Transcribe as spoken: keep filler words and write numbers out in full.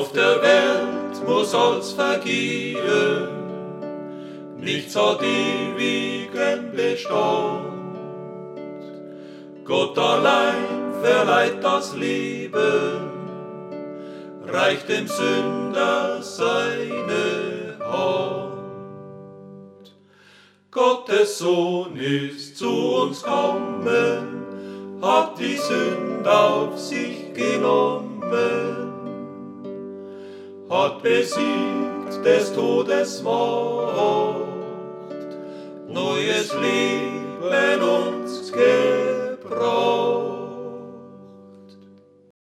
Auf der Welt muss alles vergehen, nichts hat ewigen Bestand. Gott allein verleiht das Leben, reicht dem Sünder seine Hand. Gottes Sohn ist zu uns kommen, hat die Sünde auf sich genommen, hat besiegt des Todes Macht, neues Leben uns gebracht.